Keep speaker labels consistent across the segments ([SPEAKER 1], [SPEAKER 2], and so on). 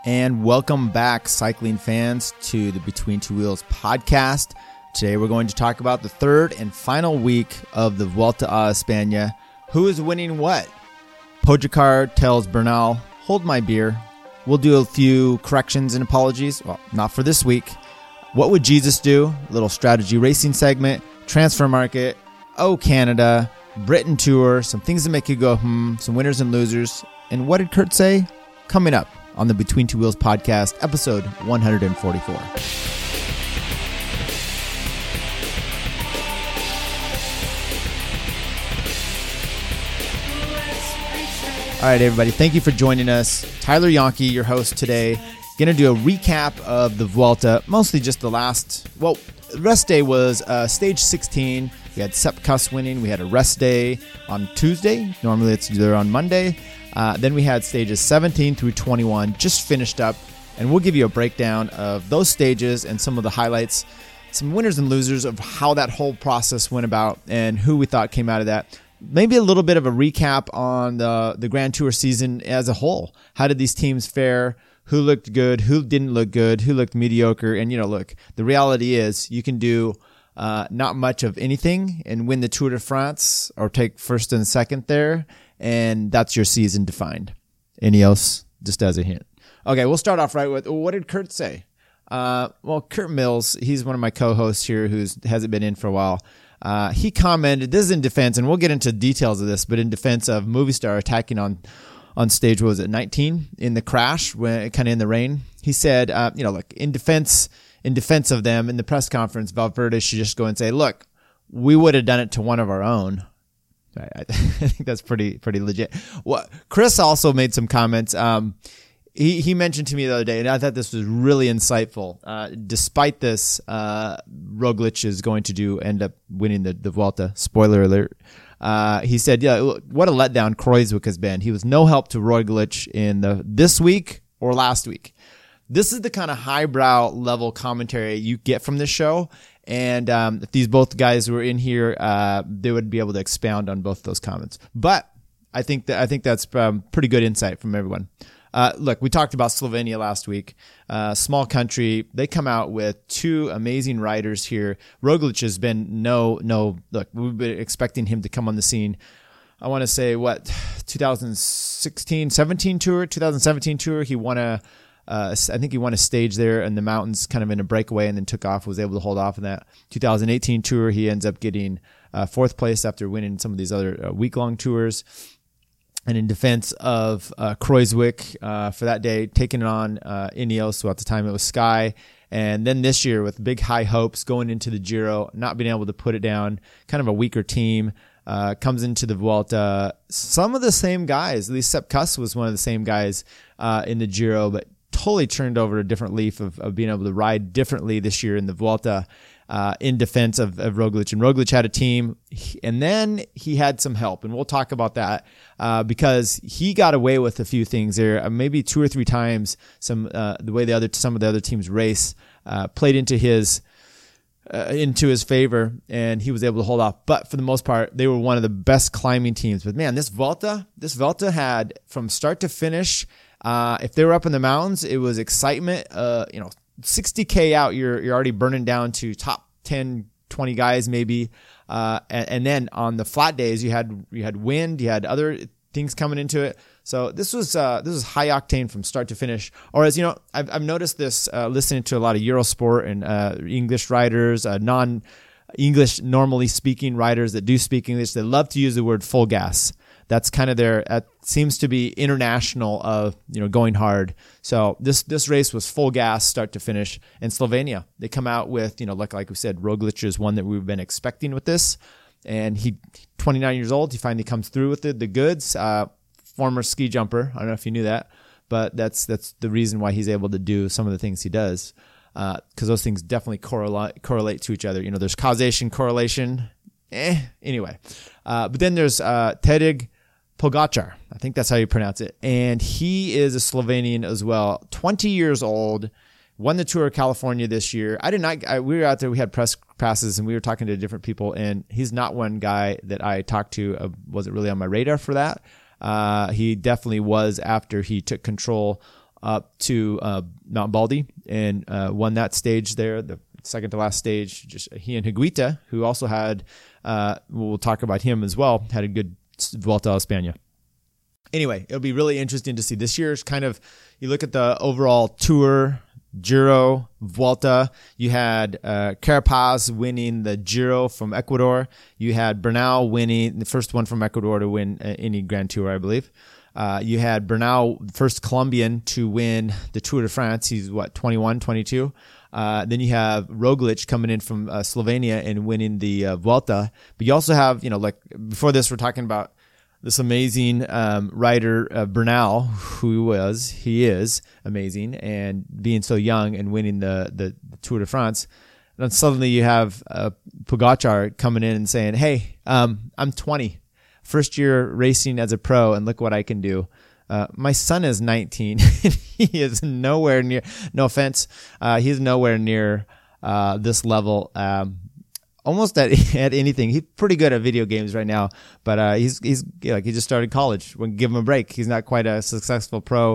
[SPEAKER 1] And welcome back, cycling fans, to the Between Two Wheels podcast. Today we're going to talk about the third and final week of the Vuelta a España. Who is winning what? Pogacar tells Bernal, hold my beer. We'll do a few corrections and apologies. Well, not for this week. What would Jesus do? A little strategy racing segment, transfer market, Oh Canada, Britain Tour, some things that make you go, some winners and losers. And what did Kurt say? Coming up on the Between Two Wheels podcast, episode 144. All right, everybody, thank you for joining us. Tyler Yonke, your host today. Going to do a recap of the Vuelta, mostly just the last, rest day was stage 16. We had Sepp Kuss winning. We had a rest day on Tuesday. Normally it's either on Monday. Then we had stages 17 through 21 just finished up, and we'll give you a breakdown of those stages and some of the highlights, some winners and losers of how that whole process went about and who we thought came out of that. Maybe a little bit of a recap on the Grand Tour season as a whole. How did these teams fare? Who looked good? Who didn't look good? Who looked mediocre? And, look, the reality is you can do not much of anything and win the Tour de France or take first and second there, and that's your season defined. Any else? Just as a hint. Okay, we'll start off right with, what did Kurt say? Kurt Mills, he's one of my co-hosts here who hasn't been in for a while. He commented, this is in defense, and we'll get into details of this, but in defense of Movistar attacking on stage, what was it, 19 in the crash, when kind of in the rain. He said, look, in defense of them in the press conference, Valverde should just go and say, look, we would have done it to one of our own. I think that's pretty legit. Well, Chris also made some comments. He mentioned to me the other day, and I thought this was really insightful. Despite this, Roglic is going to end up winning the Vuelta. Spoiler alert. He said, what a letdown Kruijswijk has been. He was no help to Roglic in this week or last week. This is the kind of highbrow level commentary you get from this show. And if these both guys were in here, they would be able to expound on both those comments. But I think that's pretty good insight from everyone. Look, we talked about Slovenia last week. Small country. They come out with two amazing riders here. Roglic has been look, we've been expecting him to come on the scene. I want to say 2017 tour. He won I think he won a stage there in the mountains, kind of in a breakaway, and then took off, was able to hold off in that 2018 tour. He ends up getting fourth place after winning some of these other week-long tours. And in defense of Kruijswijk for that day, taking it on Ineos, so at the time it was Sky. And then this year with big high hopes going into the Giro, not being able to put it down, kind of a weaker team, comes into the Vuelta. Some of the same guys, at least Sepp Kuss was one of the same guys in the Giro, but totally turned over a different leaf of being able to ride differently this year in the Vuelta. In defense of Roglic. And Roglic had a team, and then he had some help, and we'll talk about that because he got away with a few things there. Maybe two or three times the way some of the other teams race played into his favor, and he was able to hold off. But for the most part, they were one of the best climbing teams. But man, this Vuelta had from start to finish. If they were up in the mountains, it was excitement. 60K out, you're already burning down to top 10, 20 guys maybe. And then on the flat days, you had wind, you had other things coming into it. So this was high octane from start to finish. Or as I've noticed this listening to a lot of Eurosport and English writers, non-English normally speaking writers that do speak English. They love to use the word full gas. That's kind of seems to be international of, going hard. So this race was full gas start to finish. And Slovenia, they come out with, like we said, Roglic is one that we've been expecting with this. And he, 29 years old, he finally comes through with the goods. Former ski jumper. I don't know if you knew that, but that's the reason why he's able to do some of the things he does. Because those things definitely correlate to each other. There's causation, correlation. Anyway. But then there's Tadej Pogacar. I think that's how you pronounce it. And he is a Slovenian as well. 20 years old. Won the Tour of California this year. We were out there, we had press passes, and we were talking to different people, and he's not one guy that I talked to, wasn't really on my radar for that. He definitely was after he took control up to Mount Baldy and won that stage there, the second to last stage. Just he and Higuita, who also had, we'll talk about him as well, had a good Vuelta a España. Anyway, it'll be really interesting to see. This year's kind of, you look at the overall Tour, Giro, Vuelta. You had Carapaz winning the Giro from Ecuador. You had Bernal winning, the first one from Ecuador to win any Grand Tour, I believe. You had Bernal, first Colombian to win the Tour de France. He's 21, 22. Then you have Roglic coming in from Slovenia and winning the Vuelta. But you also have, like before this, we're talking about this amazing rider, Bernal, he is amazing, and being so young and winning the Tour de France. And then suddenly you have Pogačar coming in and saying, hey, I'm 20, first year racing as a pro, and look what I can do. My son is 19, and he is nowhere near, no offense, he's nowhere near this level. Almost at anything. He's pretty good at video games right now, but he's like, he just started college. We'll give him a break. He's not quite a successful pro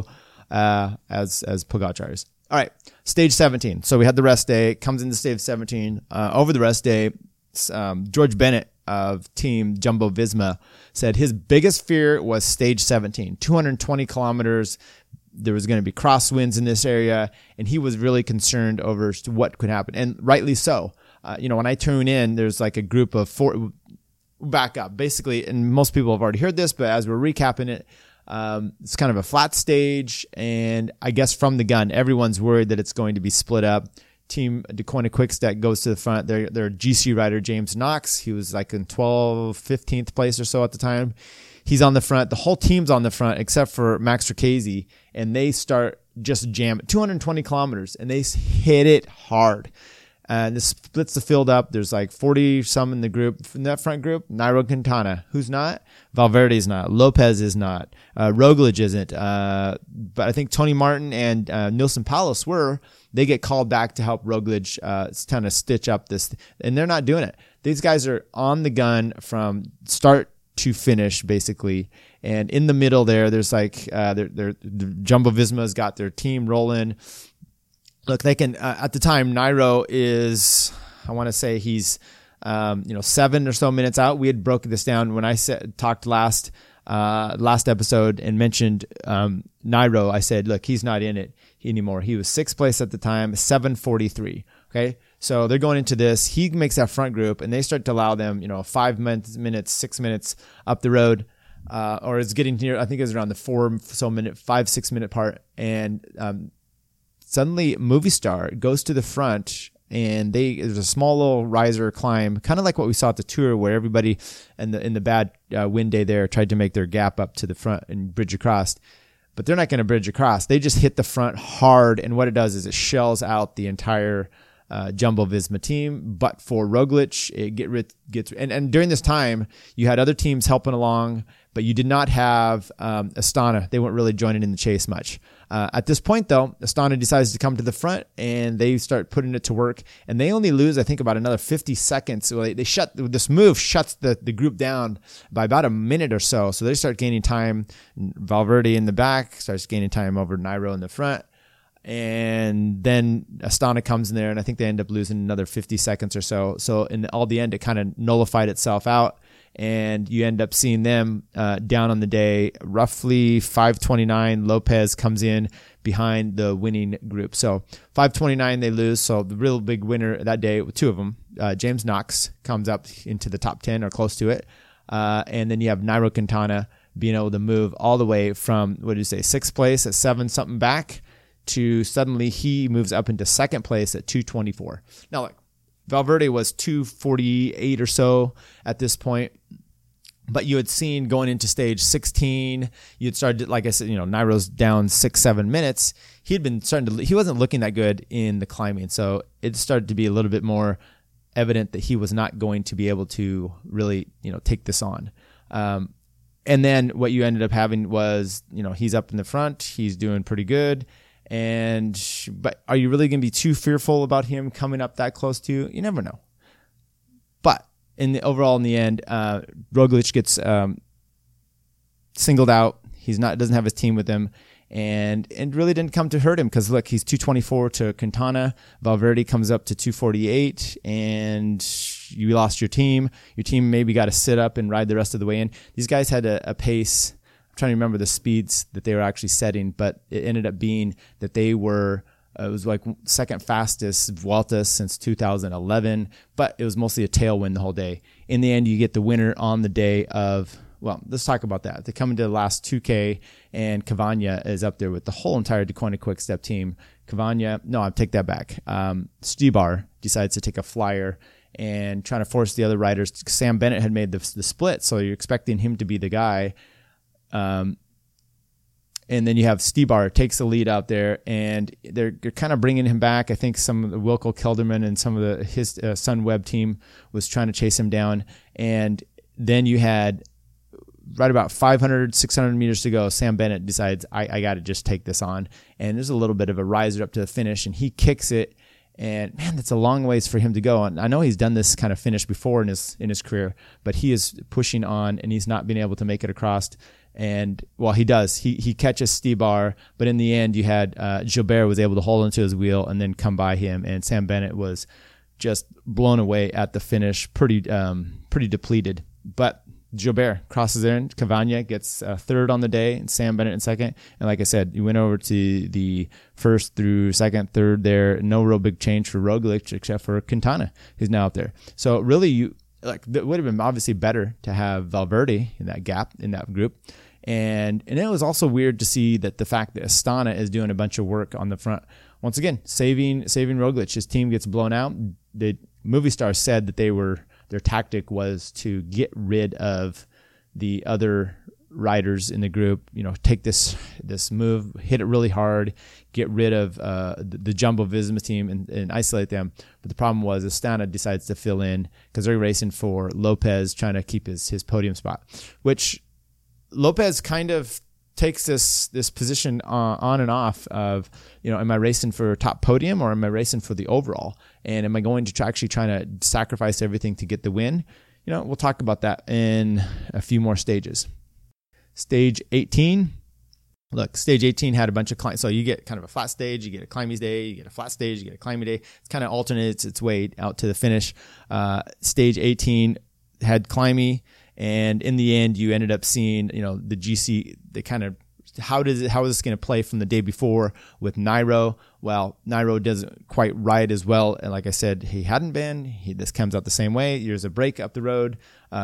[SPEAKER 1] as Pogačar is. All right, stage 17. So we had the rest day. Comes into stage 17. Over the rest day, George Bennett of Team Jumbo Visma said his biggest fear was stage 17, 220 kilometers. There was going to be crosswinds in this area, and he was really concerned over what could happen, and rightly so. When I tune in, there's like a group of four, back up basically, and most people have already heard this, but as we're recapping it, it's kind of a flat stage, and I guess from the gun, everyone's worried that it's going to be split up. Team Deceuninck Quickstep goes to the front. Their GC rider, James Knox, he was like in 15th place or so at the time. He's on the front. The whole team's on the front except for Max Rickazy, and they start just jamming 220 kilometers, and they hit it hard. And this splits the field up. There's like 40 some in the group. In that front group, Nairo Quintana. Who's not? Valverde's not. Lopez is not. Roglic isn't. But I think Tony Martin and Nilson Palos were. They get called back to help Roglic kind of stitch up this. And they're not doing it. These guys are on the gun from start to finish, basically. And in the middle there's like the Jumbo Visma's got their team rolling. Look, they can, at the time, Nairo is, I want to say he's, 7 or so minutes out. We had broken this down when I talked last episode and mentioned Nairo. I said, look, he's not in it anymore. He was 6th place at the time, 7:43. Okay. So they're going into this. He makes that front group, and they start to allow them, 5 minutes, 6 minutes up the road. Or it's getting near, I think it was around the 5-6 minute part. And, suddenly, Movistar goes to the front, and there's a small little riser climb, kind of like what we saw at the Tour, where everybody in the bad wind day there tried to make their gap up to the front and bridge across. But they're not going to bridge across. They just hit the front hard, and what it does is it shells out the entire Jumbo Visma team. But for Roglic, it gets and during this time, you had other teams helping along, but you did not have Astana. They weren't really joining in the chase much. At this point, though, Astana decides to come to the front, and they start putting it to work. And they only lose, I think, about another 50 seconds. So this move shuts the group down by about a minute or so. So they start gaining time. Valverde in the back starts gaining time over Nairo in the front. And then Astana comes in there, and I think they end up losing another 50 seconds or so. So in all the end, it kind of nullified itself out. And you end up seeing them down on the day, roughly 5:29. Lopez comes in behind the winning group. So 5:29 they lose. So the real big winner that day, two of them, James Knox comes up into the top 10 or close to it. And then you have Nairo Quintana being able to move all the way from, 6th place at 7 something back to suddenly he moves up into 2nd place at 2:24. Now look, Valverde was 2:48 or so at this point. But you had seen going into stage 16, you had started, like I said, Nairo's down 6-7 minutes. He wasn't looking that good in the climbing. So it started to be a little bit more evident that he was not going to be able to really, take this on. And then what you ended up having was, he's up in the front, he's doing pretty good. But are you really going to be too fearful about him coming up that close to you? You never know. But in the end, Roglic gets singled out. Doesn't have his team with him, and it really didn't come to hurt him because look, he's 224 to Quintana. Valverde comes up to 248, and you lost your team. Your team maybe got to sit up and ride the rest of the way in. These guys had a pace. I'm trying to remember the speeds that they were actually setting, but it ended up being that they were. It was like second fastest Vuelta since 2011, but it was mostly a tailwind the whole day. In the end, you get the winner on the day of, well, let's talk about that. They come into the last 2K, and Cavagna is up there with the whole entire DeQuinta Quick-Step team. Cavagna, no, I'll take that back. Stybar decides to take a flyer and trying to force the other riders. Sam Bennett had made the split, so you're expecting him to be the guy. And then you have Stybar takes the lead out there, and they're kind of bringing him back. I think some of the Wilco Kelderman and some of his Sunweb team was trying to chase him down. And then you had right about 500, 600 meters to go. Sam Bennett decides, I got to just take this on. And there's a little bit of a riser up to the finish, and he kicks it. And man, that's a long ways for him to go. And I know he's done this kind of finish before in his career, but he is pushing on, and he's not being able to make it across. And well, he does. He catches Stybar, but in the end, you had Gilbert was able to hold onto his wheel and then come by him. And Sam Bennett was just blown away at the finish, pretty depleted. But Gilbert crosses in. Cavagna gets third on the day, and Sam Bennett in second. And like I said, you went over to the first through second, third there. No real big change for Roglic except for Quintana, who's now up there. So really, it would have been obviously better to have Valverde in that gap in that group. And it was also weird to see that the fact that Astana is doing a bunch of work on the front. Once again, saving Roglic. His team gets blown out. The Movistar said that their tactic was to get rid of the other riders in the group. Take this move, hit it really hard, get rid of the Jumbo Visma team and isolate them. But the problem was Astana decides to fill in because they're racing for Lopez, trying to keep his podium spot, which Lopez kind of takes this position on and off of, am I racing for top podium or am I racing for the overall? And am I going to actually trying to sacrifice everything to get the win? We'll talk about that in a few more stages. Stage 18. Look, stage 18 had a bunch of climbs. So you get kind of a flat stage, you get a climbing day, you get a flat stage, you get a climbing day. It kind of alternates its way out to the finish. Stage 18 had climbing. And in the end, you ended up seeing, the GC, the kind of, how is this going to play from the day before with Nairo? Well, Nairo doesn't quite ride as well. And like I said, he hadn't been. This comes out the same way. There's a break up the road.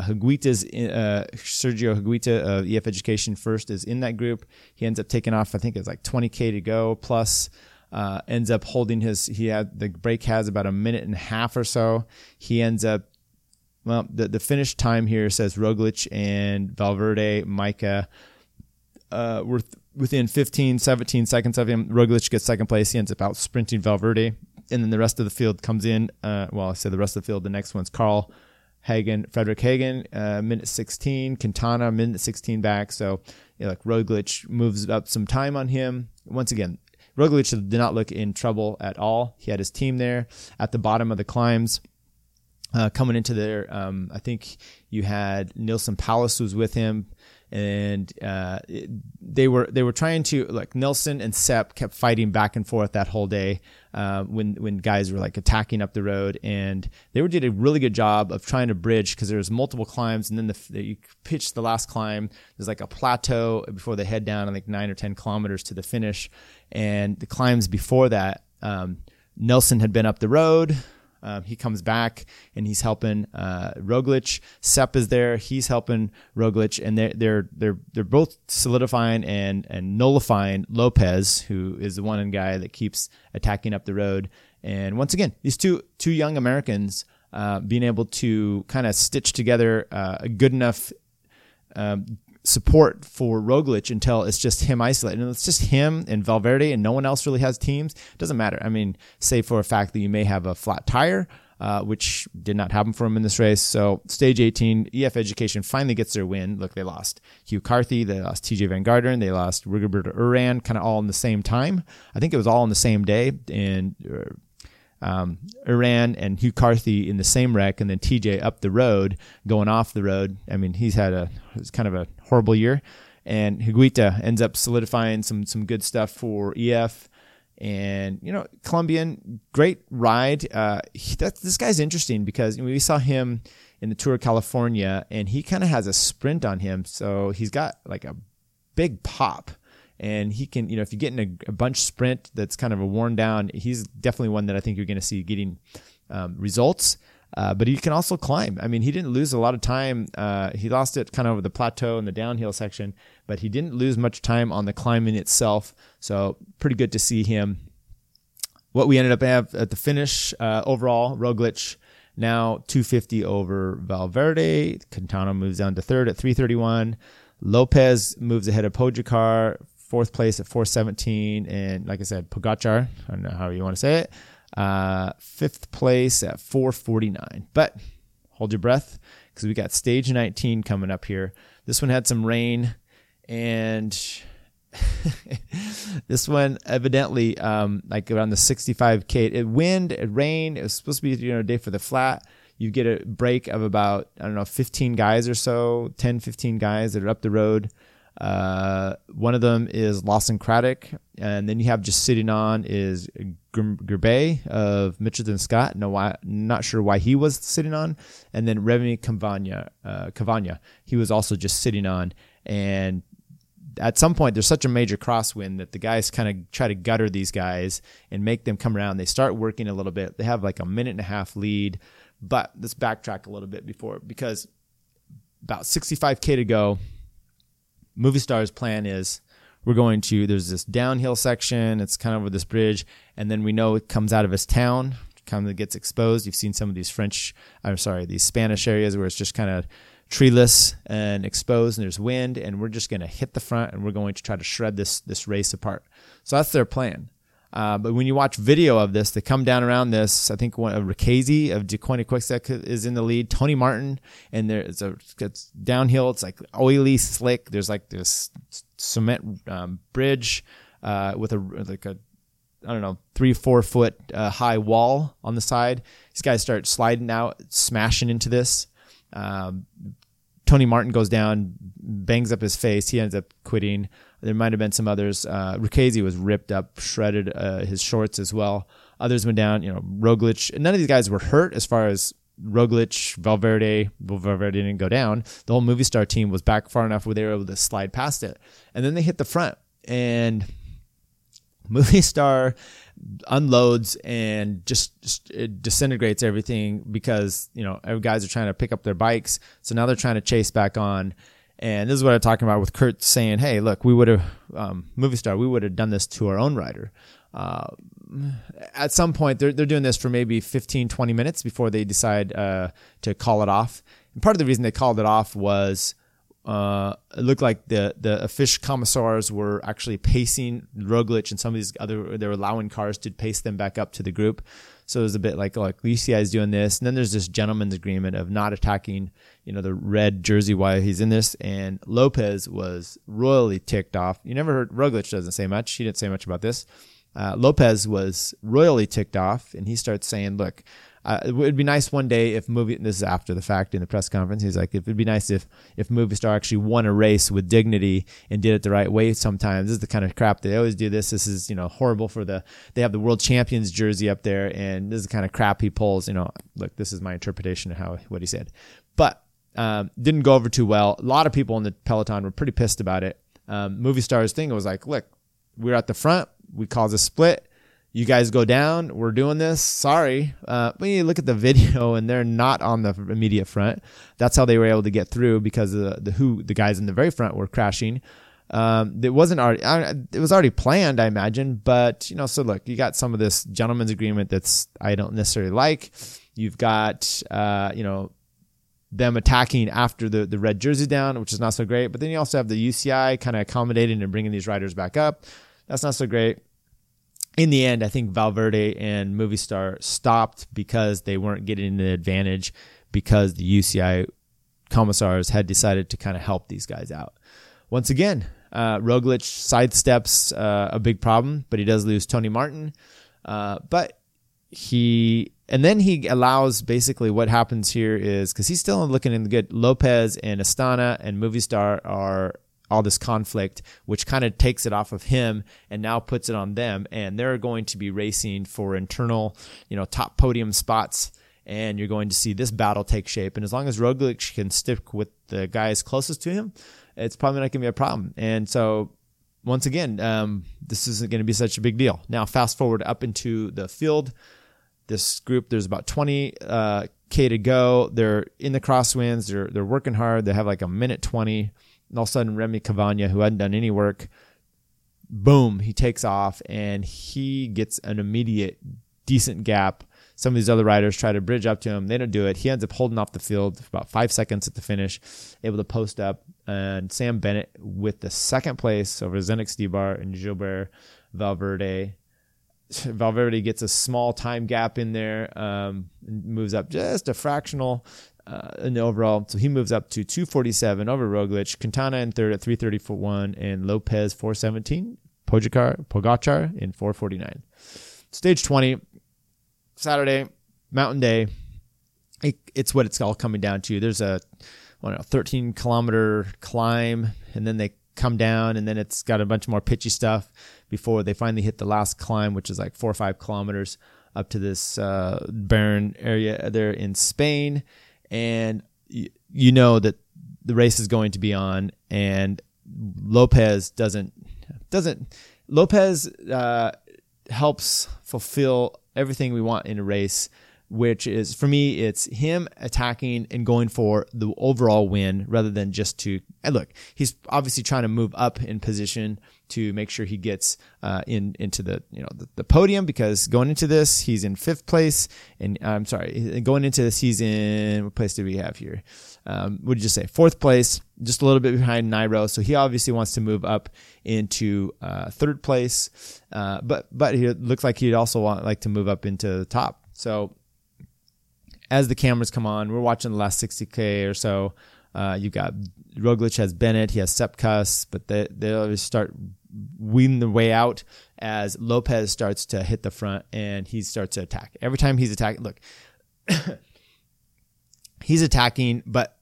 [SPEAKER 1] Sergio Higuita of EF Education First is in that group. He ends up taking off, I think it's like 20K to go plus. Ends up holding the break has about a minute and a half or so. He ends up, well, the finish time here says Roglic and Valverde, Maika, were within 15, 17 seconds of him. Roglic gets second place. He ends up out sprinting Valverde. And then the rest of the field comes in. I say the rest of the field. The next one's Frederick Hagen, minute 16. Quintana, minute 16 back. So, Roglic moves up some time on him. Once again, Roglic did not look in trouble at all. He had his team there at the bottom of the climbs. Coming into there, I think you had Nilsson Palace was with him, and they were trying to, Nilsson and Sepp kept fighting back and forth that whole day when guys were attacking up the road, and they did a really good job of trying to bridge because there's multiple climbs, and then you pitch the last climb. There's a plateau before they head down 9 or 10 kilometers to the finish, and the climbs before that, Nilsson had been up the road. He comes back and he's helping Roglic. Sepp is there. He's helping Roglic, and they're both solidifying and nullifying Lopez, who is the one guy that keeps attacking up the road. And once again, these two young Americans being able to kind of stitch together a good enough support for Roglic until it's just him isolated. And it's just him and Valverde and no one else really has teams. It doesn't matter. I mean, say for a fact that you may have a flat tire, which did not happen for him in this race. So stage 18, EF Education finally gets their win. Look, they lost Hugh Carthy, they lost TJ Van Garderen, they lost Rigoberto Urán, kind of all in the same time. I think it was all on the same day. And Urán and Hugh Carthy in the same wreck, and then TJ up the road, going off the road. I mean, it's kind of a horrible year. and Higuita ends up solidifying some good stuff for EF. And, Colombian, great ride. This guy's interesting because we saw him in the Tour of California, and he kind of has a sprint on him. So he's got like a big pop. And he can, if you get in a bunch sprint that's kind of a worn down, he's definitely one that I think you're going to see getting results. But he can also climb. I mean, he didn't lose a lot of time. He lost it kind of over the plateau and the downhill section, but he didn't lose much time on the climbing itself. So pretty good to see him. What we ended up at the finish overall, Roglic now 250 over Valverde. Quintana moves down to third at 331. Lopez moves ahead of Pogacar, fourth place at 417. And like I said, Pogacar, I don't know how you want to say it, fifth place at 449. But hold your breath because we got stage 19 coming up here. This one had some rain, and this one evidently like around the 65K. It wind, it rained. It was supposed to be a day for the flat. You get a break of about, 15 guys or so, 10, 15 guys that are up the road. One of them is Lawson Craddock, and then you have just sitting on is Gerbet of Mitchelton Scott. Not sure why he was sitting on. And then Remy Cavagna, he was also just sitting on. And at some point, there's such a major crosswind that the guys kind of try to gutter these guys and make them come around. They start working a little bit. They have like a minute and a half lead. But let's backtrack a little bit because about 65K to go. Movistar's plan is there's this downhill section. It's kind of over this bridge. And then we know it comes out of his town, kind of gets exposed. You've seen some of these these Spanish areas where it's just kind of treeless and exposed and there's wind. And we're just going to hit the front and we're going to try to shred this race apart. So that's their plan. But when you watch video of this, they come down around this. I think one of Ricchesi of DeQuani Quick-Step is in the lead. Tony Martin, and it's downhill. It's like oily, slick. There's like this cement bridge with a 3-4 foot high wall on the side. These guys start sliding out, smashing into this. Tony Martin goes down, bangs up his face. He ends up quitting. There might have been some others. Ricchesi was ripped up, shredded his shorts as well. Others went down, Roglic. None of these guys were hurt as far as Roglic, Valverde. Valverde didn't go down. The whole Movistar team was back far enough where they were able to slide past it. And then they hit the front. And Movistar unloads and just it disintegrates everything because, guys are trying to pick up their bikes. So now they're trying to chase back on. And this is what I'm talking about with Kurt saying, hey, look, we would have, Movistar, we would have done this to our own rider. At some point, they're doing this for maybe 15, 20 minutes before they decide to call it off. And part of the reason they called it off was it looked like the official commissars were actually pacing Roglic and some of these they were allowing cars to pace them back up to the group. So it was a bit like UCI is doing this. And then there's this gentleman's agreement of not attacking, the red jersey while he's in this. And Lopez was royally ticked off. You never heard, Roglic doesn't say much. He didn't say much about this. Lopez was royally ticked off, and he starts saying, look, it would be nice one day if this is after the fact in the press conference. He's like, it would be nice if Movistar actually won a race with dignity and did it the right way sometimes. This is the kind of crap they always do this. This is, horrible they have the world champions jersey up there, and this is the kind of crap he pulls. Look, this is my interpretation of what he said. But didn't go over too well. A lot of people in the peloton were pretty pissed about it. Movistar's thing was like, look, we're at the front. We caused a split. You guys go down. We're doing this. Sorry. But you look at the video and they're not on the immediate front. That's how they were able to get through because the guys in the very front were crashing. It was already planned, I imagine. But, so look, you got some of this gentleman's agreement that's I don't necessarily like. You've got, them attacking after the red jersey down, which is not so great. But then you also have the UCI kind of accommodating and bringing these riders back up. That's not so great. In the end, I think Valverde and Movistar stopped because they weren't getting the advantage because the UCI commissars had decided to kind of help these guys out. Once again, Roglic sidesteps a big problem, but he does lose Tony Martin. But he allows basically what happens here is because he's still looking in the good. Lopez and Astana and Movistar are all this conflict, which kind of takes it off of him and now puts it on them. And they're going to be racing for internal, top podium spots. And you're going to see this battle take shape. And as long as Roglic can stick with the guys closest to him, it's probably not going to be a problem. And so, once again, this isn't going to be such a big deal. Now, fast forward up into the field. This group, there's about 20K to go. They're in the crosswinds. They're working hard. They have like a minute 20. And all of a sudden, Remy Cavagna, who hadn't done any work, boom, he takes off, and he gets an immediate decent gap. Some of these other riders try to bridge up to him. They don't do it. He ends up holding off the field for about 5 seconds at the finish, able to post up. And Sam Bennett with the second place over Zdenek Stybar and Gilbert Valverde. Valverde gets a small time gap in there, moves up just a fractional in the overall. So he moves up to 2:47 over Roglic. Quintana in third at 3:34, and Lopez 4:17. Pogacar in 4:49. Stage 20. Saturday, mountain day. It's what it's all coming down to. There's a 13-kilometer climb, and then they come down, and then it's got a bunch more pitchy stuff before they finally hit the last climb, which is like 4 or 5 kilometers up to this barren area there in Spain. And you know that the race is going to be on, and Lopez helps fulfill everything we want in a race, which is, for me, it's him attacking and going for the overall win rather than just to, and look, he's obviously trying to move up in position to make sure he gets into the podium, because going into this, he's in 5th place, and going into this, he's in, what place do we have here? What did you say? 4th place, just a little bit behind Nairo. So he obviously wants to move up into 3rd place. But he looks like he'd also like to move up into the top. So as the cameras come on, we're watching the last 60K or so. You've got Roglic has Bennett, he has Sepp Kuss, but they'll start weeding their way out as Lopez starts to hit the front and he starts to attack. Every time he's attacking, look, he's attacking, but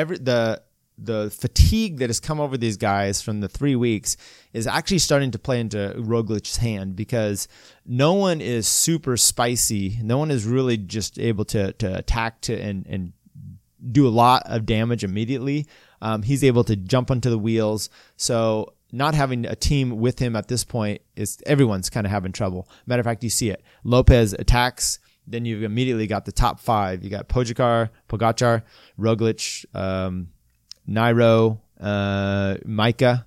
[SPEAKER 1] the fatigue that has come over these guys from the 3 weeks is actually starting to play into Roglic's hand, because no one is super spicy. No one is really just able to attack and do a lot of damage immediately. He's able to jump onto the wheels. So not having a team with him at this point is everyone's kind of having trouble. Matter of fact, you see it. Lopez attacks. Then you've immediately got the top 5. You got Pogacar, Roglic, Nairo, Micah,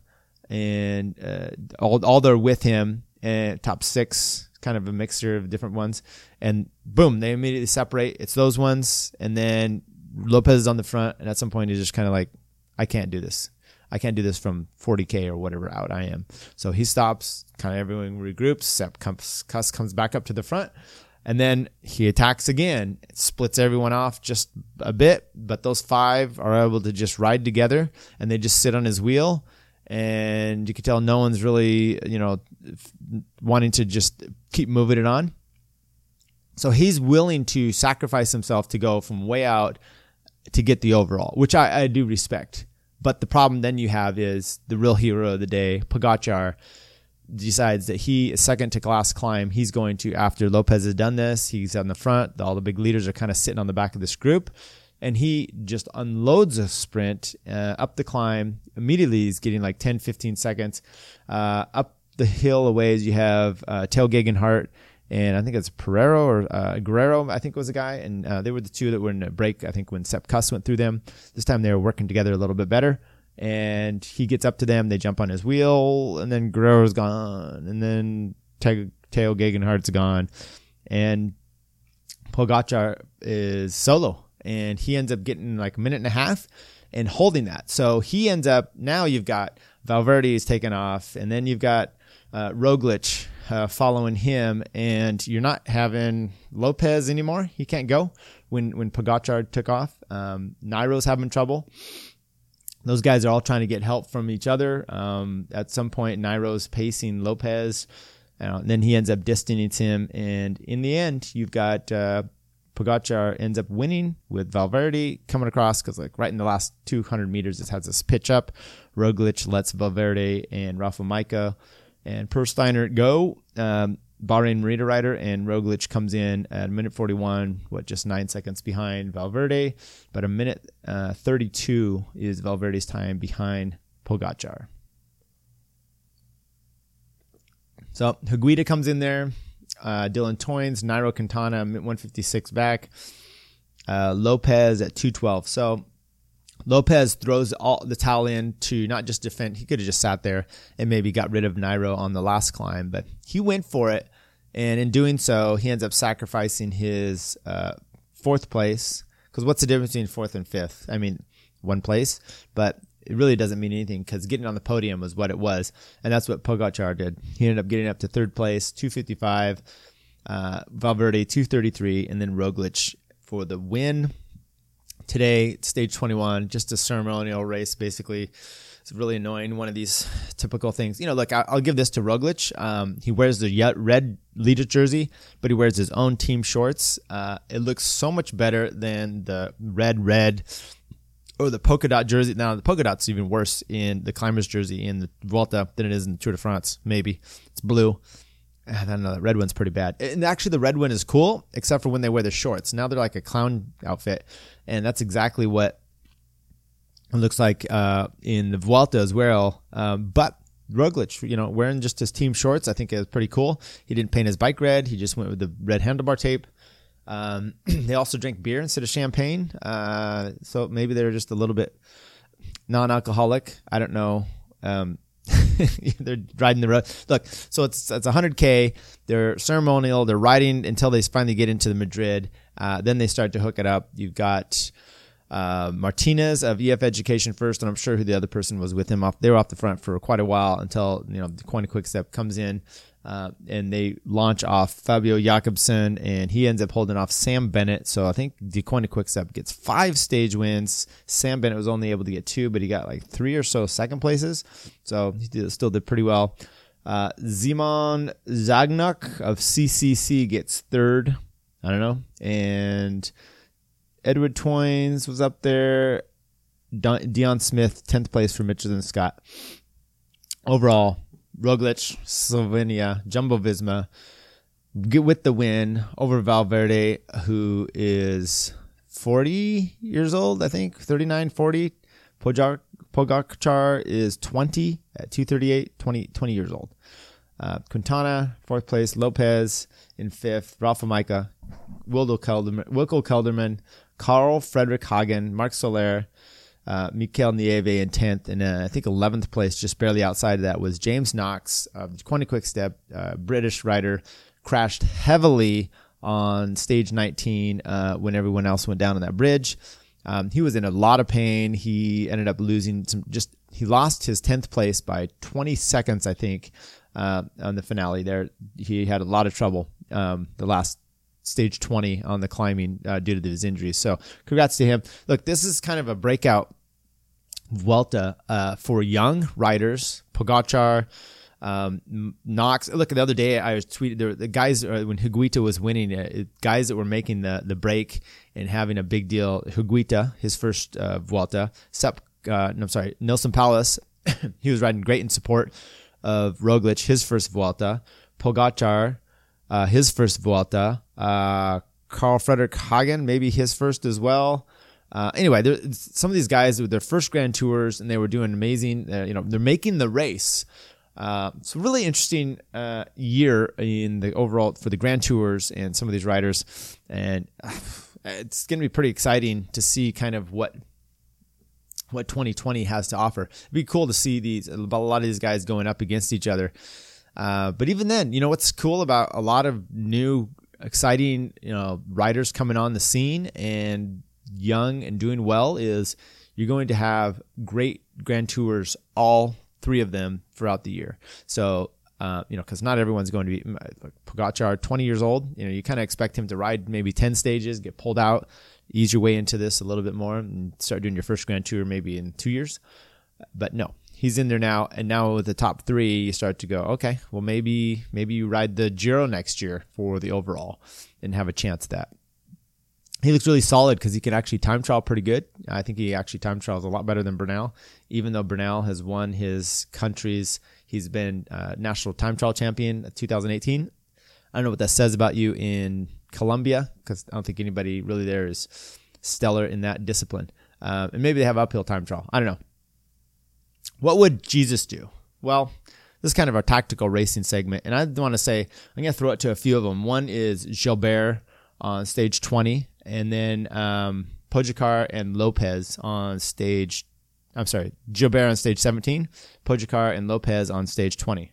[SPEAKER 1] and all they're with him. And top 6, kind of a mixture of different ones. And boom, they immediately separate. It's those ones. And then Lopez is on the front. And at some point, he's just kind of like, I can't do this. I can't do this from 40K or whatever out I am. So he stops, kind of everyone regroups. Sepp Kuss comes back up to the front. And then he attacks again. It splits everyone off just a bit, but those 5 are able to just ride together, and they just sit on his wheel. And you can tell no one's really, wanting to just keep moving it on. So he's willing to sacrifice himself to go from way out to get the overall, which I do respect. But the problem then you have is the real hero of the day, Pogacar, decides that he is second to last climb. He's going to, after Lopez has done this, he's on the front. All the big leaders are kind of sitting on the back of this group. And he just unloads a sprint up the climb. Immediately, he's getting like 10, 15 seconds. Up the hill a ways, you have Tao Geoghegan Hart, and I think it's Pereiro or Guerrero, I think was the guy. And they were the 2 that were in a break, I think, when Sepp Kuss went through them. This time they were working together a little bit better. And he gets up to them. They jump on his wheel, and then Guerrero's gone. And then Tao Geoghegan Hart's gone. And Pogacar is solo. And he ends up getting like a minute and a half and holding that. So he ends up, now you've got Valverde is taken off, and then you've got Roglic following him, and you're not having Lopez anymore. He can't go when Pogacar took off. Nairo's having trouble. Those guys are all trying to get help from each other. At some point, Nairo's pacing Lopez. Then he ends up distancing him. And in the end, you've got Pogacar ends up winning with Valverde coming across because like right in the last 200 meters, it has this pitch up. Roglic lets Valverde and Rafa Majka and Per Steiner go. Bahrain Merida rider, and Roglic comes in at a minute 41, just 9 seconds behind Valverde, but a minute 32 is Valverde's time behind Pogacar. So Higuita comes in there, Dylan Toynes, Nairo Quintana, 156 back, Lopez at 212. So Lopez throws all the towel in to not just defend. He could have just sat there and maybe got rid of Nairo on the last climb, but he went for it. And in doing so, he ends up sacrificing his fourth place. Because what's the difference between fourth and fifth? I mean, one place, but it really doesn't mean anything because getting on the podium was what it was. And that's what Pogacar did. He ended up getting up to third place, 255, Valverde 233, and then Roglic for the win. Today, stage 21, just a ceremonial race, basically. It's really annoying. One of these typical things. Look, I'll give this to Roglic. He wears the red leader jersey, but he wears his own team shorts. It looks so much better than the red, or the polka dot jersey. Now, the polka dot's even worse in the climber's jersey in the Vuelta than it is in the Tour de France, maybe. It's blue. I don't know. The red one's pretty bad. And actually, the red one is cool, except for when they wear the shorts. Now they're like a clown outfit. And that's exactly what it looks like in the Vuelta as well. But Roglic, wearing just his team shorts, I think is pretty cool. He didn't paint his bike red. He just went with the red handlebar tape. They also drink beer instead of champagne. So maybe they're just a little bit non-alcoholic. I don't know. They're riding the road. Look, so it's 100K. They're ceremonial. They're riding until they finally get into the Madrid. Then they start to hook it up. You've got Martinez of EF Education first, and I'm sure who the other person was with him. They were off the front for quite a while until the Quantum Quickstep comes in, and they launch off Fabio Jakobsen, and he ends up holding off Sam Bennett. So I think the Quantum Quickstep gets 5 stage wins. Sam Bennett was only able to get 2, but he got like 3 or so second places. So he still did pretty well. Szymon Zagnuk of CCC gets 3rd. I don't know. And Edward Toynes was up there. Dion Smith, 10th place for Mitchelton Scott. Overall, Roglic, Slovenia, Jumbo-Visma get with the win over Valverde, who is 40 years old, I think, 39, 40. Pogacar is 20 at 238, 20 years old. Quintana, 4th place. Lopez in 5th. Rafa Majka, Wilco Kelderman, Carl Frederick Hagen, Mark Soler, Mikel Nieve in 10th, and I think 11th place, just barely outside of that, was James Knox of Quantum Quickstep, British rider, crashed heavily on stage 19 when everyone else went down on that bridge. He was in a lot of pain. He ended up losing he lost his 10th place by 20 seconds, I think, on the finale there. He had a lot of trouble the last stage 20 on the climbing due to his injuries. So congrats to him. Look, this is kind of a breakout Vuelta for young riders. Pogacar, Knox. Look, the other day I was tweeting the guys when Higuita was winning, guys that were making the break and having a big deal. Higuita, his first Vuelta. Nilson Powless, he was riding great in support of Roglic, his first Vuelta. Pogacar, his first Vuelta. Carl Frederick Hagen, maybe his first as well. Anyway, some of these guys with their first Grand Tours, and they were doing amazing. They're making the race. It's a really interesting year in the overall for the Grand Tours and some of these riders, and it's going to be pretty exciting to see kind of what 2020 has to offer. It'd be cool to see a lot of these guys going up against each other. But even then, what's cool about a lot of new, exciting, riders coming on the scene and young and doing well is you're going to have great Grand Tours, all 3 of them throughout the year. So, because not everyone's going to be Pogacar, 20 years old. You kind of expect him to ride maybe 10 stages, get pulled out, ease your way into this a little bit more, and start doing your first Grand Tour maybe in 2 years. But no, he's in there now, and now with the top 3, you start to go, okay, well maybe you ride the Giro next year for the overall and have a chance at that. he looks really solid because he can actually time trial pretty good. I think he actually time trials a lot better than Bernal, even though Bernal has won his country's. He's been national time trial champion 2018. I don't know what that says about you in Colombia, because I don't think anybody really there is stellar in that discipline. And maybe they have uphill time trial. I don't know. What would Jesus do? Well, this is kind of our tactical racing segment, and I want to say I'm going to throw it to a few of them. One is Gilbert on stage 20, and then Pogacar and Lopez on stage. I'm sorry, Gilbert on stage 17, Pogacar and Lopez on stage 20.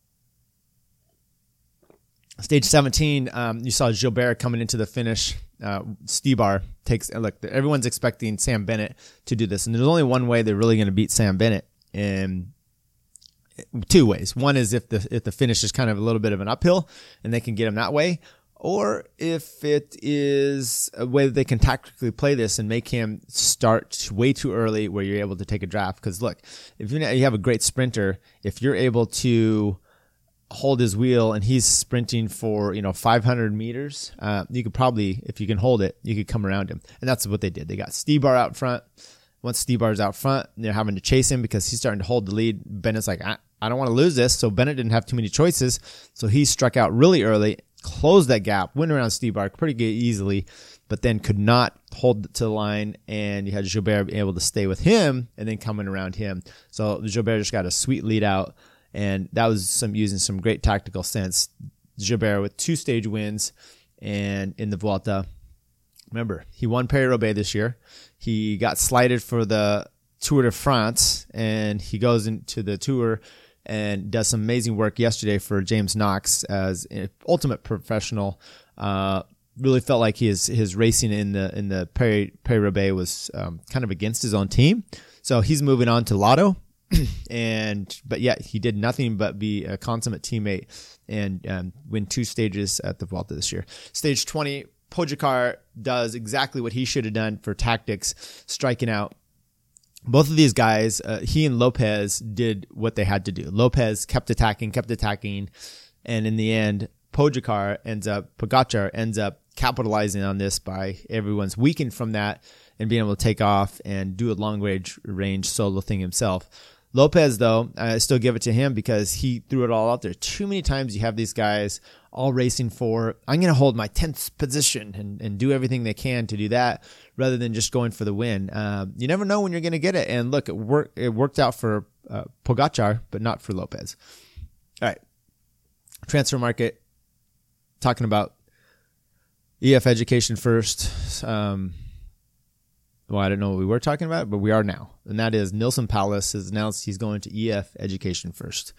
[SPEAKER 1] Stage 17, you saw Gilbert coming into the finish. Stybar takes, look, everyone's expecting Sam Bennett to do this, and there's only one way they're really going to beat Sam Bennett, in two ways. One is if the finish is kind of a little bit of an uphill and they can get him that way, or if it is a way that they can tactically play this and make him start way too early where you're able to take a draft. Because look, if you have a great sprinter, if you're able to hold his wheel and he's sprinting for 500 meters, you could probably, if you can hold it, you could come around him. And that's what they did. They got Stybar out front. Once Stybar's out front, they're having to chase him because he's starting to hold the lead. Bennett's like, I don't want to lose this. So Bennett didn't have too many choices. So he struck out really early, closed that gap, went around Stybar pretty easily, but then could not hold to the line. And you had Gilbert able to stay with him and then coming around him. So Gilbert just got a sweet lead out. And that was using some great tactical sense. Gilbert with 2 stage wins and in the Vuelta. Remember, he won Paris-Roubaix this year. He got slighted for the Tour de France, and he goes into the Tour and does some amazing work yesterday for James Knox as an ultimate professional. Really felt like his racing in the Paris-Roubaix was kind of against his own team. So he's moving on to Lotto. But yet he did nothing but be a consummate teammate and win 2 stages at the Vuelta this year. Stage 20, Pogacar does exactly what he should have done for tactics, striking out. Both of these guys, he and Lopez did what they had to do. Lopez kept attacking, and in the end, Pogacar ends up capitalizing on this by everyone's weakened from that and being able to take off and do a long range solo thing himself. Lopez, though, I still give it to him because he threw it all out there. Too many times you have these guys all racing for, I'm going to hold my 10th position and do everything they can to do that rather than just going for the win. You never know when you're going to get it. And look, it worked out for Pogacar, but not for Lopez. All right. Transfer market, talking about EF education first. Well, I don't know what we were talking about, but we are now. And that is Nilson Powless has announced he's going to EF Education First.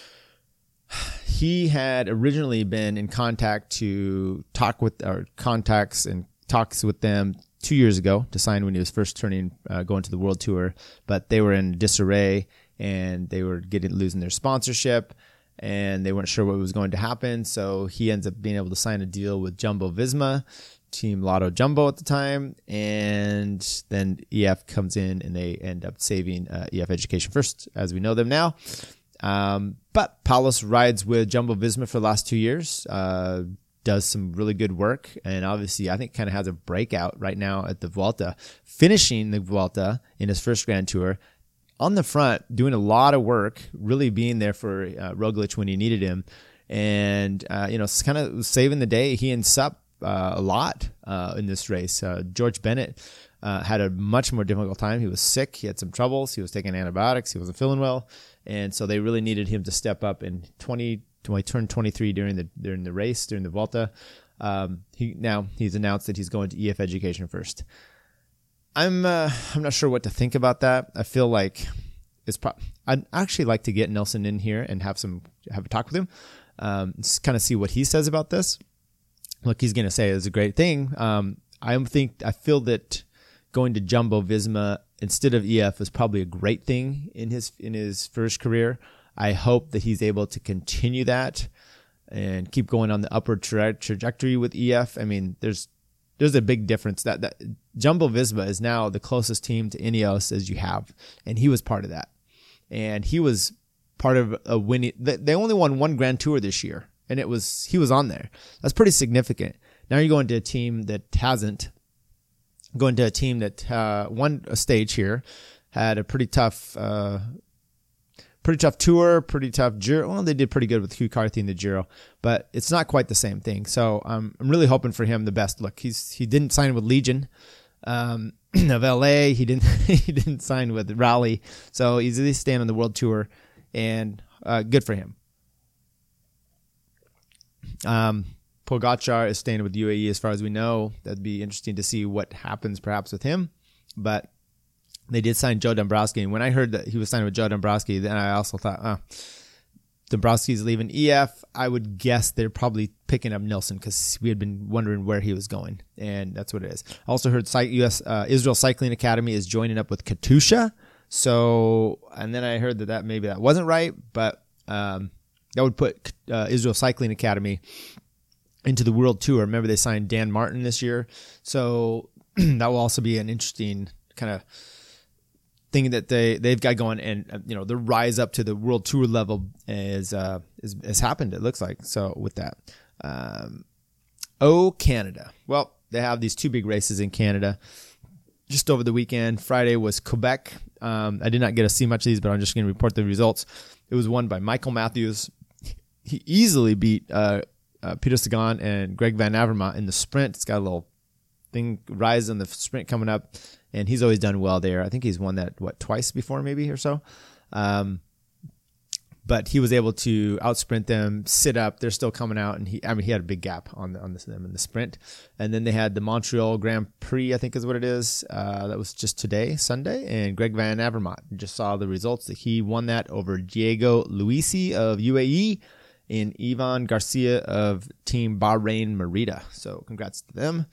[SPEAKER 1] He had originally been in contact to talk with our contacts and talks with them 2 years ago to sign when he was first going to the World Tour, but they were in disarray and they were losing their sponsorship and they weren't sure what was going to happen. So he ends up being able to sign a deal with Jumbo Visma, Team Lotto Jumbo at the time, and then EF comes in and they end up saving EF Education First as we know them now. But Powless rides with Jumbo Visma for the last 2 years, does some really good work, and obviously I think kind of has a breakout right now at the Vuelta, finishing the Vuelta in his first Grand Tour on the front, doing a lot of work, really being there for Roglic when he needed him, and it's kind of saving the day. He and Sup a lot in this race. George Bennett had a much more difficult time. He was sick. He had some troubles. He was taking antibiotics. He wasn't feeling well. And so they really needed him to step up. And he turned 23 during the race, during the Vuelta. He's announced that he's going to EF Education First. I'm not sure what to think about that. I feel like I'd actually like to get Nelson in here and have a talk with him, just kind of see what he says about this. Look, he's going to say it's a great thing. I feel that going to Jumbo Visma instead of EF is probably a great thing in his first career. I hope that he's able to continue that and keep going on the upward trajectory with EF. I mean, there's a big difference that Jumbo Visma is now the closest team to Ineos as you have, and he was part of that. And he was part of a winning. They only won 1 Grand Tour this year. And he was on there. That's pretty significant. Now you're going to a team that hasn't, going to a team that won a stage here, had a pretty tough tour, pretty tough Giro. Well, they did pretty good with Hugh Carthy in the Giro, but it's not quite the same thing. So I'm really hoping for him the best. Look, he didn't sign with Legion of LA. He didn't sign with Raleigh, so he's at least staying on the World Tour, and good for him. Pogacar is staying with UAE as far as we know. That'd be interesting to see what happens perhaps with him. But they did sign Joe Dombrowski. And when I heard that he was signing with Joe Dombrowski, then I also thought, Dombrowski's leaving EF. I would guess they're probably picking up Nilsson because we had been wondering where he was going. And that's what it is. I also heard Israel Cycling Academy is joining up with Katusha. So, and then I heard that maybe that wasn't right, but that would put Israel Cycling Academy into the World Tour. Remember, they signed Dan Martin this year. So that will also be an interesting kind of thing that they've got going. And, the rise up to the World Tour level has happened, it looks like. So with that, Canada. Well, they have these two big races in Canada just over the weekend. Friday was Quebec. I did not get to see much of these, but I'm just going to report the results. It was won by Michael Matthews. He easily beat Peter Sagan and Greg Van Avermaet in the sprint. It's got a little thing rise in the sprint coming up, and he's always done well there. I think he's won that twice before, maybe, or so. But he was able to outsprint them, sit up. They're still coming out, and he had a big gap on them in the sprint. And then they had the Montreal Grand Prix, I think is what it is. That was just today, Sunday, and Greg Van Avermaet just saw the results that he won that over Diego Luisi of UAE and Ivan Garcia of Team Bahrain Merida. So congrats to them.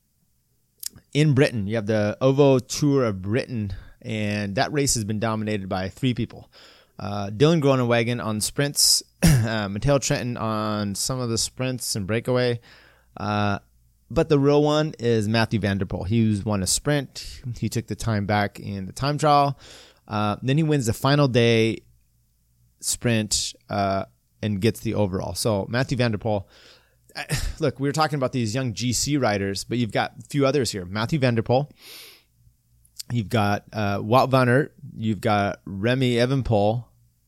[SPEAKER 1] In Britain, you have the OVO Tour of Britain, and that race has been dominated by three people. Dylan Groenewegen on sprints, Matteo Trentin on some of the sprints and breakaway. But the real one is Mathieu van der Poel. He won a sprint. He took the time back in the time trial. Then he wins the final day sprint and gets the overall. So Mathieu van der Poel, look, we were talking about these young GC riders, but you've got a few others here. Mathieu van der Poel. You've got Wout van Aert. You've got Remy Evenepoel.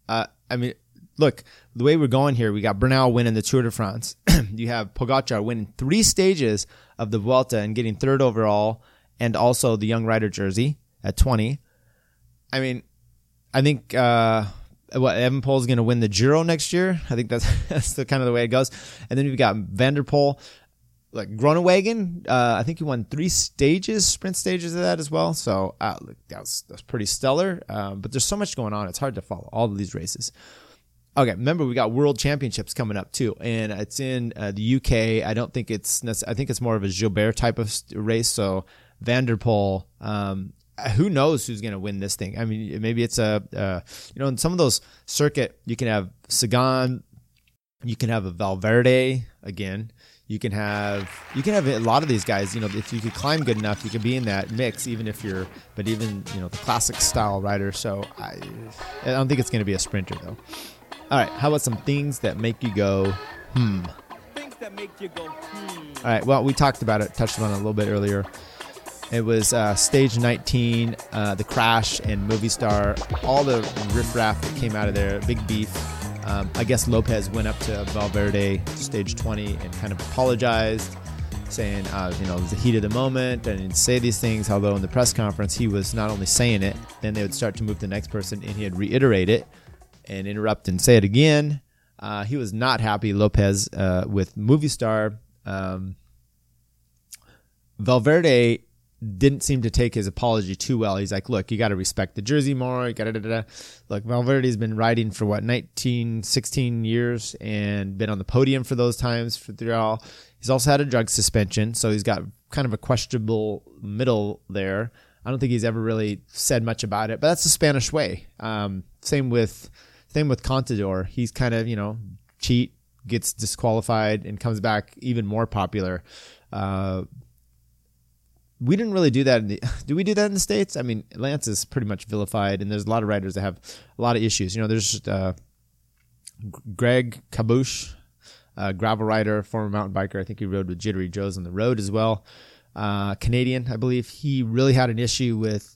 [SPEAKER 1] Look, the way we're going here, we got Bernal winning the Tour de France. You have Pogacar winning 3 stages of the Vuelta and getting 3rd overall, and also the young rider jersey at 20. I think Evenepoel is going to win the Giro next year. I think that's the kind of the way it goes. And then you've got Van der Poel. Like Groenewegen, I think he won 3 sprint stages of that as well. So that's pretty stellar. But there's so much going on. It's hard to follow all of these races. Okay, remember we got World Championships coming up too, and it's in the UK. I think it's more of a Gilbert type of race. So Van der Poel, who knows who's going to win this thing? I mean, maybe it's in some of those circuit, you can have Sagan, you can have a Valverde again. You can have a lot of these guys. If you could climb good enough, you could be in that mix. Even the classic style rider. So I don't think it's going to be a sprinter though. All right, how about some things that make you go Things that make you go All right, well, we touched on it a little bit earlier. It was Stage 19, the crash, and Movistar. All the riffraff that came out of there, big beef. I guess Lopez went up to Valverde, Stage 20, and kind of apologized, saying, it was the heat of the moment, and he'd say these things, although in the press conference, he was not only saying it, then they would start to move to the next person, and he'd reiterate it and interrupt and say it again. He was not happy, Lopez, with Movistar. Valverde didn't seem to take his apology too well. He's like, look, you got to respect the jersey more. Look, Valverde's been riding for 16 years and been on the podium for those times through all. He's also had a drug suspension, so he's got kind of a questionable middle there. I don't think he's ever really said much about it, but that's the Spanish way. Same with Contador. He's kind of, cheat, gets disqualified, and comes back even more popular. We didn't really do that. Do we do that in the States? I mean, Lance is pretty much vilified, and there's a lot of riders that have a lot of issues. There's Greg Cabouche, gravel rider, former mountain biker. I think he rode with Jittery Joe's on the road as well. Canadian, I believe. He really had an issue with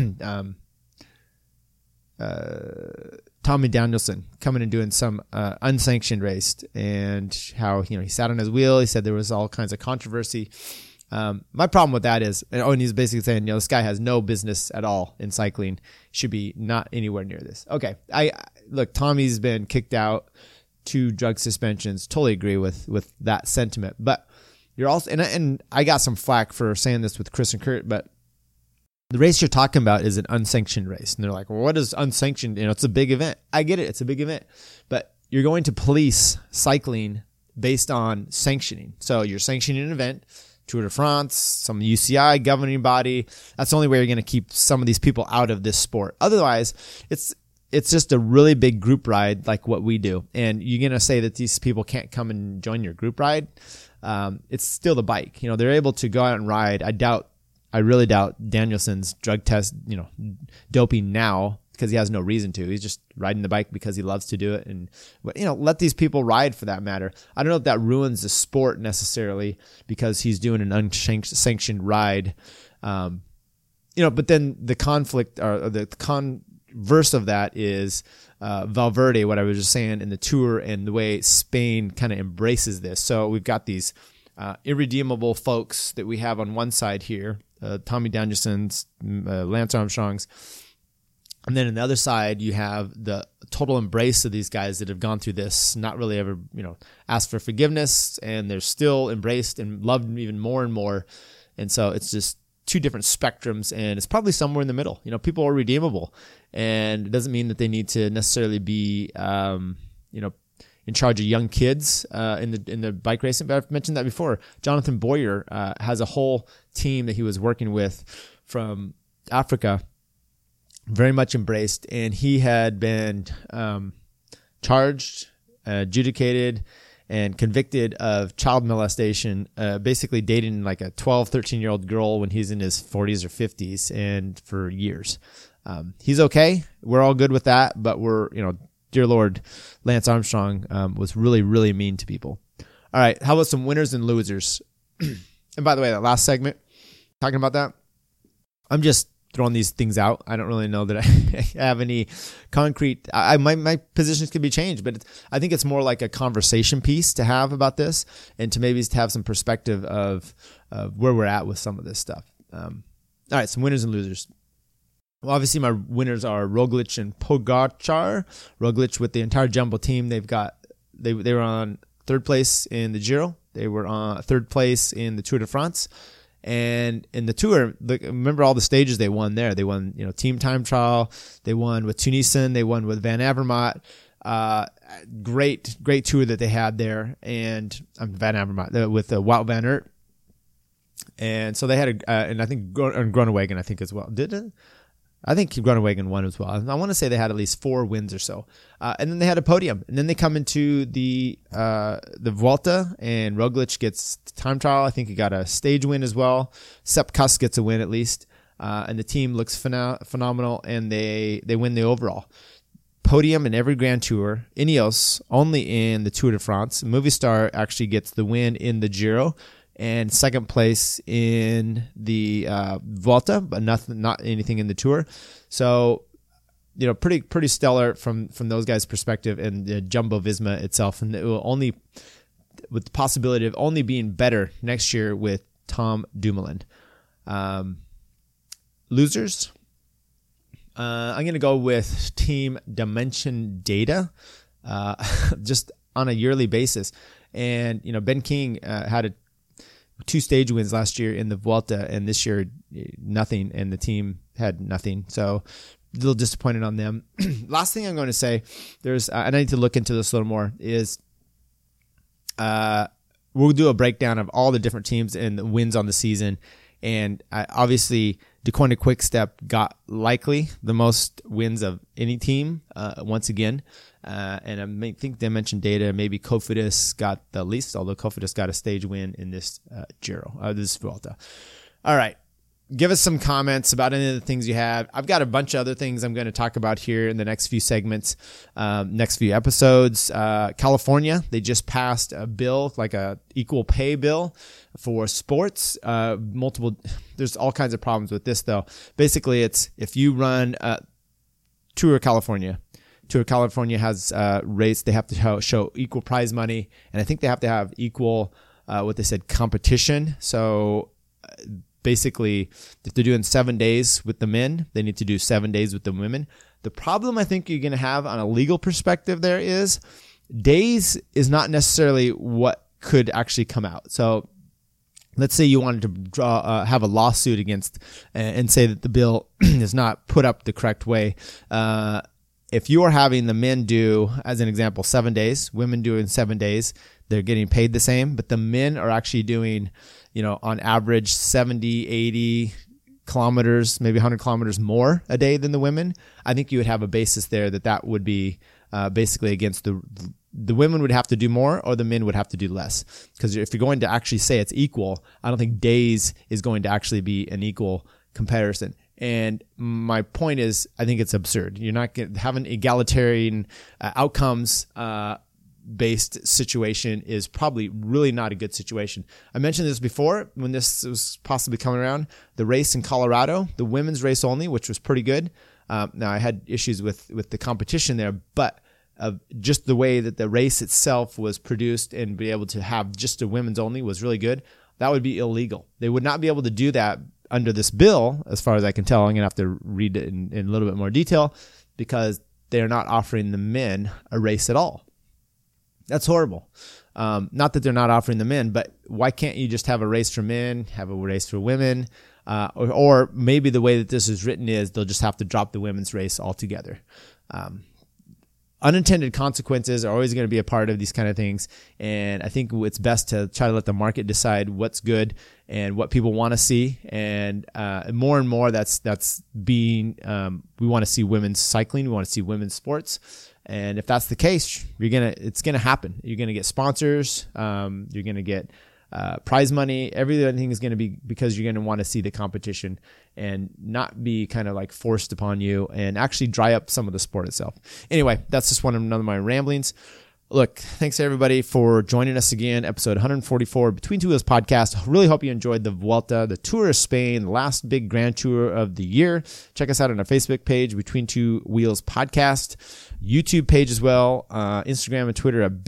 [SPEAKER 1] Tommy Danielson coming and doing some unsanctioned race, and how he sat on his wheel. He said there was all kinds of controversy. My problem with that is, and he's basically saying, this guy has no business at all in cycling. Should be not anywhere near this. Okay, look, Tommy's been kicked out, 2 drug suspensions. Totally agree with that sentiment. But you're also, and I got some flack for saying this with Chris and Kurt, but the race you're talking about is an unsanctioned race. And they're like, well, what is unsanctioned? It's a big event. I get it. It's a big event. But you're going to police cycling based on sanctioning. So you're sanctioning an event, Tour de France, some UCI governing body. That's the only way you're going to keep some of these people out of this sport. Otherwise, it's just a really big group ride like what we do. And you're going to say that these people can't come and join your group ride. It's still the bike. They're able to go out and ride. I really doubt Danielson's drug test, doping now, because he has no reason to. He's just riding the bike because he loves to do it. And, let these people ride for that matter. I don't know if that ruins the sport necessarily because he's doing an unsanctioned ride. But then the conflict or the converse of that is Valverde, what I was just saying, in the Tour and the way Spain kind of embraces this. So we've got these irredeemable folks that we have on one side here, Tommy Danielson's, Lance Armstrong's. And then on the other side, you have the total embrace of these guys that have gone through this, not really ever, asked for forgiveness, and they're still embraced and loved even more and more. And so it's just 2 different spectrums, and it's probably somewhere in the middle. People are redeemable, and it doesn't mean that they need to necessarily be, in charge of young kids in the bike racing. But I've mentioned that before. Jonathan Boyer has a whole team that he was working with from Africa, very much embraced, and he had been charged, adjudicated, and convicted of child molestation, basically dating like a 12, 13-year-old girl when he's in his 40s or 50s, and for years. He's okay. We're all good with that, but dear Lord, Lance Armstrong was really, really mean to people. All right, how about some winners and losers? And by the way, that last segment, talking about that, I'm just throwing these things out. I don't really know that I have any concrete. My positions could be changed, but I think it's more like a conversation piece to have about this, and to maybe have some perspective of where we're at with some of this stuff. All right, some winners and losers. Well, obviously my winners are Roglic and Pogačar. Roglic with the entire Jumbo team. They were on 3rd place in the Giro. They were on 3rd place in the Tour de France. And in the Tour, remember all the stages they won there. They won, team time trial. They won with Tunisian. They won with Van Avermaet. Great tour that they had there. And Van Avermaet with Wout van Aert. And so they had and I think Groenewegen, I think as well. Did it? I think Groenewegen won as well. I want to say they had at least 4 wins or so. And then they had a podium. And then they come into the Vuelta, and Roglic gets time trial. I think he got a stage win as well. Sepp Kuss gets a win at least. And the team looks phenomenal, and they win the overall. Podium in every Grand Tour. Ineos only in the Tour de France. Movistar actually gets the win in the Giro, and 2nd place in the Vuelta, but not anything in the Tour. So, pretty stellar from those guys' perspective, and the Jumbo Visma itself, and it will only, with the possibility of only being better next year with Tom Dumoulin. Losers. I'm going to go with Team Dimension Data, just on a yearly basis. And, Ben King had 2 stage wins last year in the Vuelta, and this year nothing, and the team had nothing. So a little disappointed on them. Last thing I'm going to say, and I need to look into this a little more, is we'll do a breakdown of all the different teams and the wins on the season. And obviously, DeQuanda Quick-Step got likely the most wins of any team once again. And I think they mentioned Data. Maybe Cofidis got the least, although Cofidis got a stage win in this Giro, this Vuelta. All right. give us some comments about any of the things you have. I've got a bunch of other things I'm going to talk about here in the next few segments, next few episodes. California, they just passed a bill, like a equal pay bill for sports. There's all kinds of problems with this though. Basically, it's if you run Tour of California. Tour of California has race. They have to show equal prize money, and I think they have to have equal, what they said, competition. So basically, if they're doing 7 days with the men, they need to do 7 days with the women. The problem I think you're going to have on a legal perspective there is days is not necessarily what could actually come out. So let's say you wanted to have a lawsuit against and say that the bill is not put up the correct way. If you are having the men do, as an example, 7 days, women doing 7 days, they're getting paid the same, but the men are actually doing, on average 70, 80 kilometers, maybe 100 kilometers more a day than the women. I think you would have a basis there that would be basically against the women would have to do more or the men would have to do less. Because if you're going to actually say it's equal, I don't think days is going to actually be an equal comparison. And my point is, I think it's absurd. You're not going to have an egalitarian outcomes based situation is probably really not a good situation. I mentioned this before when this was possibly coming around. The race in Colorado, the women's race only, which was pretty good. Now I had issues with the competition there, but just the way that the race itself was produced and be able to have just a women's only was really good. That would be illegal. They would not be able to do that under this bill, as far as I can tell. I'm going to have to read it in a little bit more detail because they're not offering the men a race at all. That's horrible. Not that they're not offering the men, but why can't you just have a race for men, have a race for women? Or maybe the way that this is written is they'll just have to drop the women's race altogether. Unintended consequences are always going to be a part of these kind of things. And I think it's best to try to let the market decide what's good and what people want to see. And more that's being, we want to see women's cycling. We want to see women's sports. And if that's the case, it's going to happen. You're going to get sponsors. You're going to get prize money. Everything is going to be because you're going to want to see the competition and not be kind of like forced upon you and actually dry up some of the sport itself. Anyway, that's just one of my ramblings. Look, thanks everybody for joining us again. Episode 144 Between Two Wheels podcast. Really hope you enjoyed the Vuelta, the Tour of Spain, the last big Grand Tour of the year. Check us out on our Facebook page, Between Two Wheels podcast, YouTube page as well, Instagram and Twitter at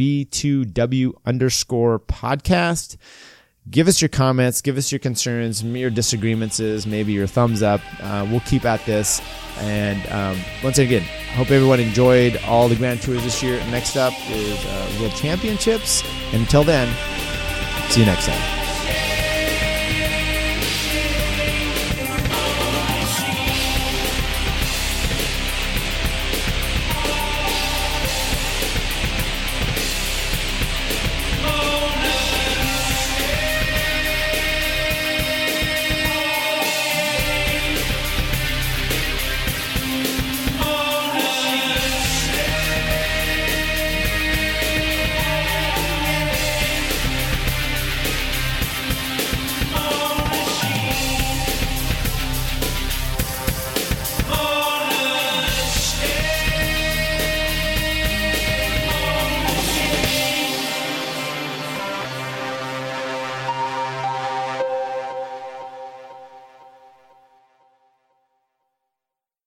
[SPEAKER 1] B2W_podcast. Give us your comments, give us your concerns, your disagreements, maybe your thumbs up. We'll keep at this. And once again, hope everyone enjoyed all the Grand Tours this year. Next up is World Championships. And until then, see you next time.